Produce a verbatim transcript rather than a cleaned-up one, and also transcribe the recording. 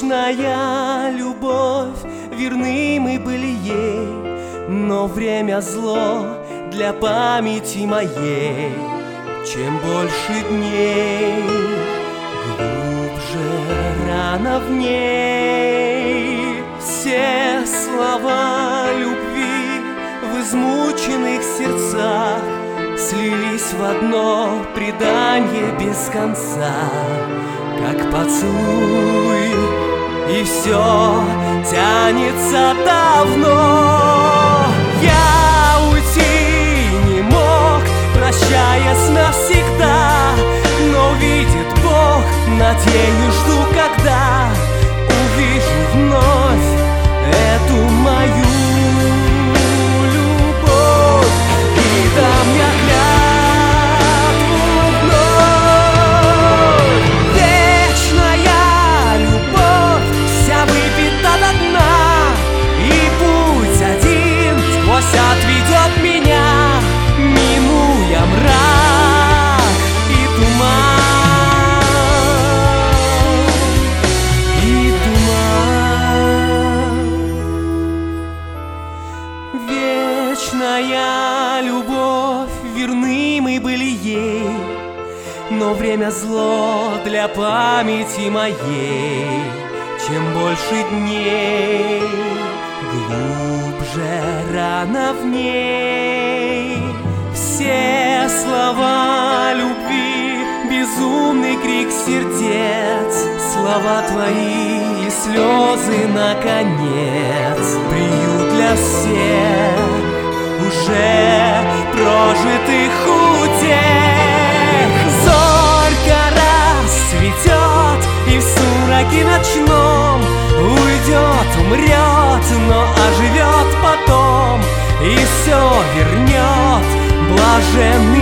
Вечная любовь, верны мы были ей, но время зло для памяти моей. Чем больше дней, глубже рана в ней. Все слова любви в измученных сердцах слились в одно предание без конца, как поцелуй, и все тянется давно. Я уйти не мог, прощаясь навсегда, но видит Бог, надеюсь, жду, когда увижу вновь эту мою любовь и дам я клятву вновь. Вечная любовь вся выпита до дна, и путь один сквозь отведет меня, минуя мрак и туман, и туман. Вечная любовь, верны мы были ей, но время зло для памяти моей. Чем больше дней, глубже рана в ней. Все слова любви, безумный крик сердец, слова твои и слезы наконец, приют для всех уже прожитых утех. Зорька расцветет, и в сумраке ночном уйдет, умрет, но оживет потом, и все вернет блаженный